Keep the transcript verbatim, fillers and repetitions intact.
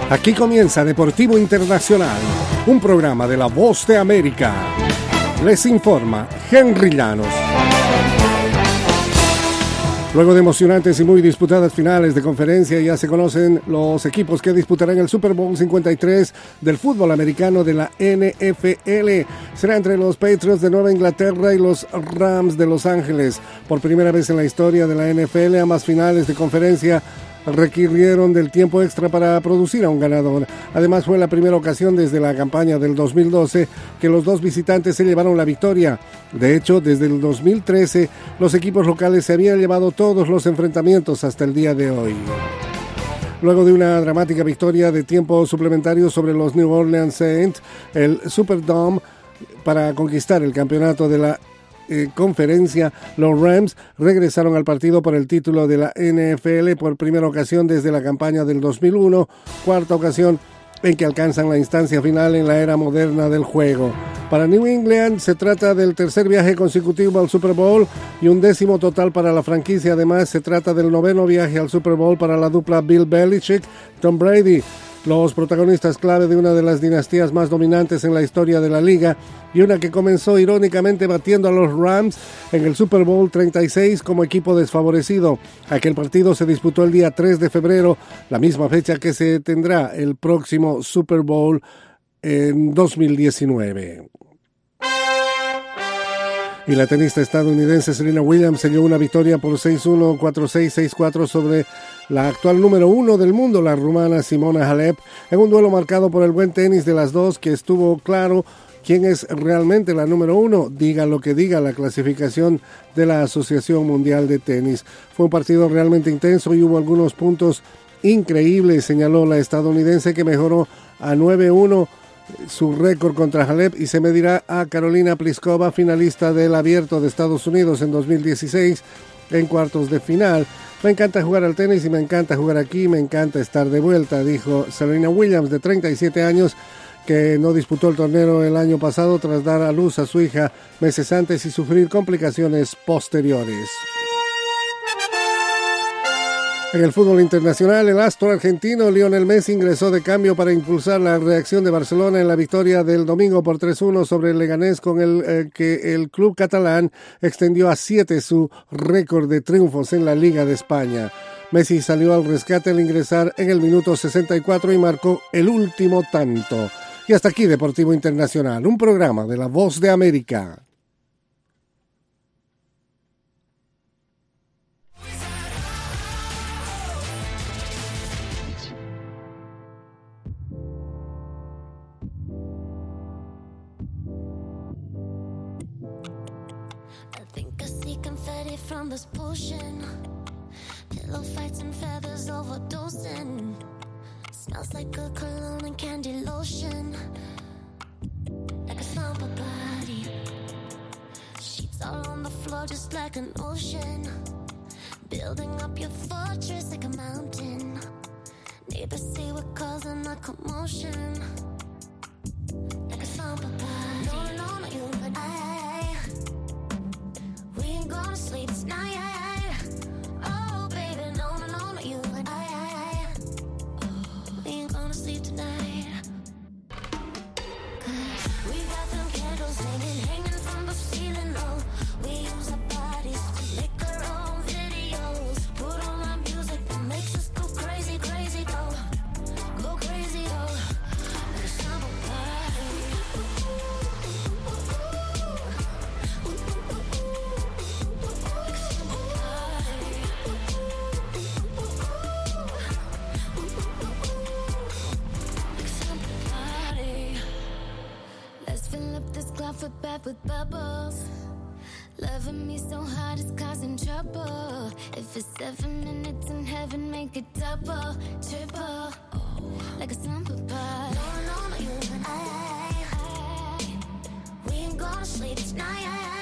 Aquí comienza Deportivo Internacional, un programa de La Voz de América. Les informa Henry Llanos. Luego de emocionantes y muy disputadas finales de conferencia, ya se conocen los equipos que disputarán el Super Bowl cincuenta y tres del fútbol americano de la N F L. Será entre los Patriots de Nueva Inglaterra y los Rams de Los Ángeles. Por primera vez en la historia de la N F L, ambas finales de conferencia requirieron del tiempo extra para producir a un ganador. Además, fue la primera ocasión desde la campaña del dos mil doce que los dos visitantes se llevaron la victoria. De hecho, desde el dos mil trece, los equipos locales se habían llevado todos los enfrentamientos hasta el día de hoy. Luego de una dramática victoria de tiempo suplementario sobre los New Orleans Saints, el Superdome, para conquistar el campeonato de la Eh, conferencia, los Rams regresaron al partido por el título de la N F L por primera ocasión desde la campaña del dos mil uno, cuarta ocasión en que alcanzan la instancia final en la era moderna del juego. Para New England se trata del tercer viaje consecutivo al Super Bowl y un décimo total para la franquicia. Además, se trata del noveno viaje al Super Bowl para la dupla Bill Belichick-Tom Brady, los protagonistas clave de una de las dinastías más dominantes en la historia de la liga y una que comenzó irónicamente batiendo a los Rams en el Super Bowl treinta y seis como equipo desfavorecido. Aquel partido se disputó el día tres de febrero, la misma fecha que se tendrá el próximo Super Bowl en dos mil diecinueve. Y la tenista estadounidense Serena Williams se llevó una victoria por seis uno, cuatro seis, seis cuatro sobre la actual número uno del mundo, la rumana Simona Halep, en un duelo marcado por el buen tenis de las dos, que estuvo claro quién es realmente la número uno, diga lo que diga la clasificación de la Asociación Mundial de Tenis. Fue un partido realmente intenso y hubo algunos puntos increíbles, señaló la estadounidense, que mejoró a nueve uno su récord contra Halep y se medirá a Carolina Pliskova, finalista del Abierto de Estados Unidos en dos mil dieciséis, en cuartos de final. Me encanta jugar al tenis y me encanta jugar aquí, me encanta estar de vuelta, dijo Serena Williams, de treinta y siete años, que no disputó el torneo el año pasado tras dar a luz a su hija meses antes y sufrir complicaciones posteriores. En el fútbol internacional, el astro argentino Lionel Messi ingresó de cambio para impulsar la reacción de Barcelona en la victoria del domingo por tres uno sobre el Leganés, con el eh, que el club catalán extendió a siete su récord de triunfos en la Liga de España. Messi salió al rescate al ingresar en el minuto sesenta y cuatro y marcó el último tanto. Y hasta aquí Deportivo Internacional, un programa de La Voz de América. From this potion, pillow fights and feathers overdosing. Smells like a cologne and candy lotion, like a slumber body. Sheets all on the floor just like an ocean. Building up your fortress like a mountain. Neighbors say we're causing a commotion, like a slumber body. No, no, no, you and I, we ain't gonna sleep tonight. Oh, baby, no, no, no, no, you and I, we ain't gonna sleep tonight. 'Cause we got them candles hanging, hanging from the ceiling, oh. We use our bodies to make our own videos. Put on our music that makes us go crazy, crazy, oh. Go crazy, oh. Like a summer party. For bed with bubbles, loving me so hard it's causing trouble. If it's seven minutes in heaven, make it double, triple, like a slumber party. No, no, no, you and I, we ain't gonna sleep tonight.